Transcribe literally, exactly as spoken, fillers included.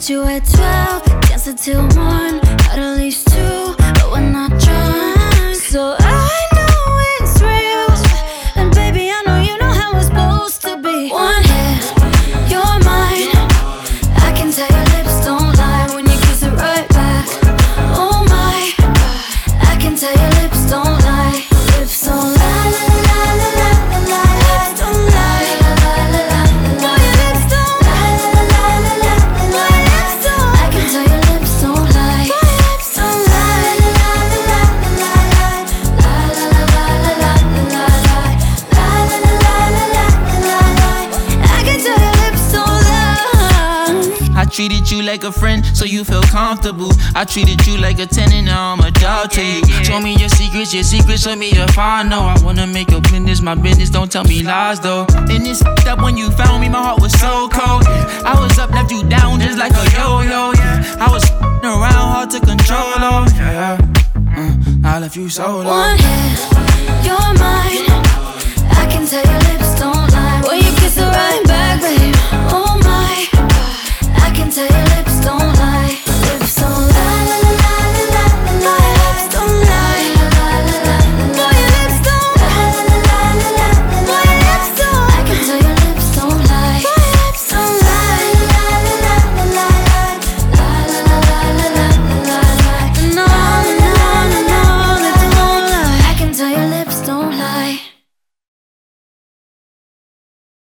Met you at twelve, danced until one, at at least two, but we're not drunk. So I know it's real, and baby I know you know how it's supposed to be. One hit, you're mine. I can tell your lips don't lie when you kiss it right back. Oh my, I can tell your lips don't lie. Lips don't lie, la la la la la la. Lips don't lie, la la la la la. No, your lips don't lie, la la la la la. No, your lips don't. I can tell your lips don't lie. My lips don't lie, la la la la la la. La la la la la la la la. La la la la la la la la. I can tell your lips don't lie. I treated you like a friend, so you feel comfortable. I treated you like a tenant, now I'm a dog to you. Show me your secrets, your secrets, show me if I know. I wanna make your business my business, don't tell me lies though. And it's up when you found me, my heart was so cold. I was up, left you down just like a yo-yo, yeah. I was around, hard to control, oh, yeah. Mm, I left you so low. One hit, you're mine. I can tell you